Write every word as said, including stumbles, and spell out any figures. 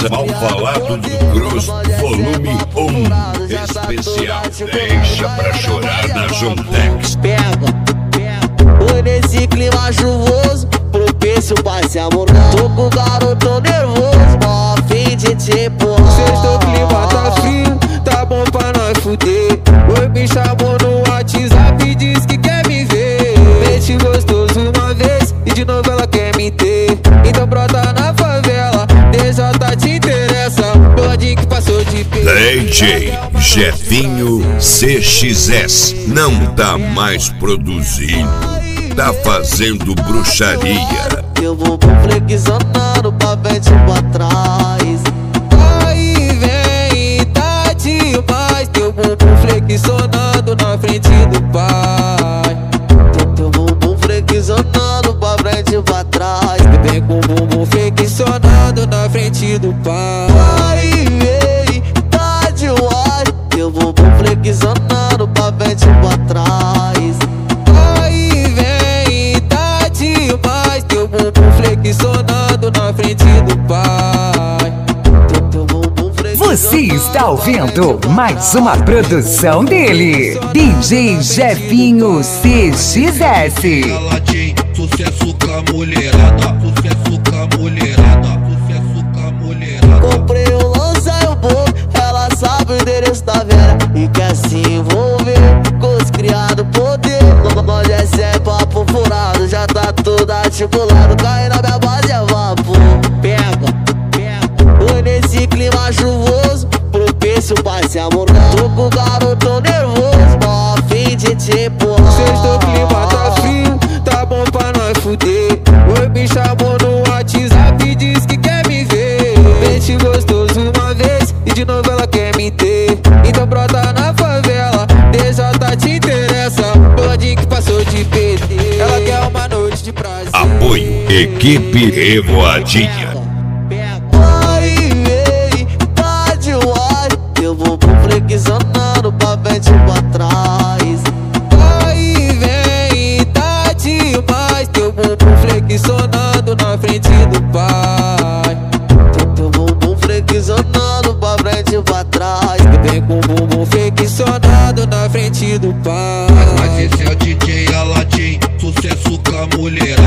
Mal Falado do Cruz, volume um, especial. Deixa pra chorar na Jontex. Pega, pega. Nesse clima chuvoso, propício pra se amorgar. Tô com o garotão nervoso, mó a fim de te empurrar. Sexto clima tá frio, tá bom pra nós fuder. Oi, me chamou no WhatsApp e diz que quer me ver. Mente gostoso uma vez e de novo ela quer me ter. Então brota na favela, D J te interessa. Pode que passou de pé. D J Jefinho C X S não tá mais produzindo, tá fazendo bruxaria. Eu vou flexionando pra frente e pra trás. Aí vem, tá demais. Teu bumbum flexionando na frente do pai. Teu bumbum flexionando pra frente e pra trás. Vem com o bumbum flexionando na frente do pai. Aí vem, tá demais. Teu bumbum flexionando pra frente e pra trás. Aí vem, tá demais. Teu bumbum flexionando na frente do pai. Teu bumbum flexionando. Você está ouvindo mais uma produção dele, D J Jefinho C X S. Caladinho, sucesso com a mulherada, sucesso com a mulherada, sucesso com a mulherada. Comprei o lança e o bolo, ela sabe o endereço da Vera e quer se envolver com os criados poder. Nós é sem papo furado, já tá tudo articulado. Cai na minha base é vapor. Pega, pega. Oi, nesse clima chuvoso, propício pra se amorgar. Tô com o garotão nervoso, mó a fim de te empurrar. Sexto clima tá frio, tá bom pra nós fuder. Oi, me chamou no WhatsApp e diz que quer me ver. Mente gostoso uma vez e de novo ela quer me ter. Então brota na favela, D J te interessa. Pode que passou de P T, ela quer uma noite de prazer. Apoio Equipe Revoadinha. Aí vem, tá demais. Teu bumbum flexionando pra frente e pra trás. Aí vem, tá demais. Teu bumbum flexionando na frente do pai. Teu bumbum flexionando pra frente e pra trás. Vem com o bumbum flexionado na frente do pai. Mas esse é o D J Aladim, sucesso com a mulherada.